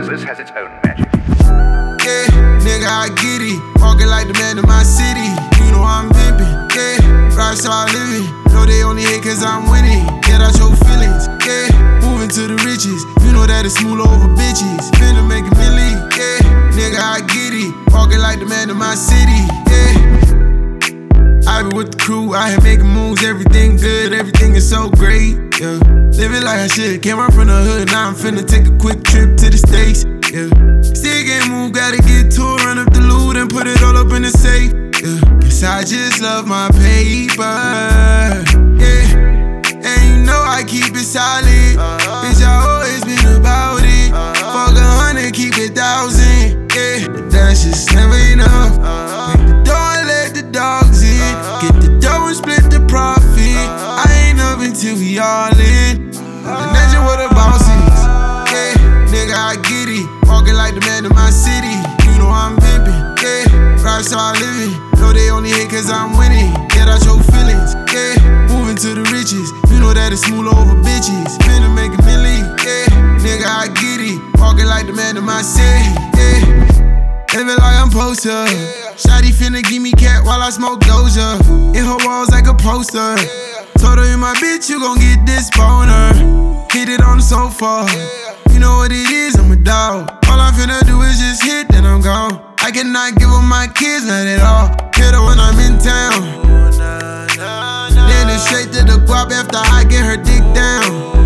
This has its own magic. Yeah, nigga, I get it. Walking like the man in my city. You know I'm pimping. Yeah, rockstar living. Know they only hate cause I'm winning. Get out your feelings. Yeah, moving to the riches. You know that it's smooth over bitches. Finna make a milli. Yeah, nigga, I get it. Walking like the man in my city. Yeah. I be with the crew, I here making moves, everything good, everything is so great, yeah. Living like I should, came up from the hood, now I'm finna take a quick trip to the States, yeah. Still can't move, gotta get to it, run up the loot and put it all up in the safe, yeah. Guess I just love my paper, yeah. And you know I keep it solid, bitch, I always been about it. Fuck 100, keep it 1,000, yeah. But that's just never enough. Break the door and let the dogs in. Get the dough and split the profit. I ain't up until we all in. And that's just what the boss is. Yeah, nigga, I get it. Walking like the man in my city. You know I'm pimping. Yeah, rockstar living. Know they only hate cause I'm winning. Get out your feelings. Yeah, moving to the riches. You know that it's smooth over bitches. Finna make a milli. Yeah, nigga, I get it. Walking like the man in my city. Yeah. Living like I'm poster. Shawty finna give me cat while I smoke Doja. In her walls like a poster. Told her you my bitch, you gon' get this boner. Hit it on the sofa. You know what it is, I'm a dog. All I'm finna do is just hit, then I'm gone. I cannot give up my kids, not at all. Hit her when I'm in town. Then it's straight to the guap after I get her dick down.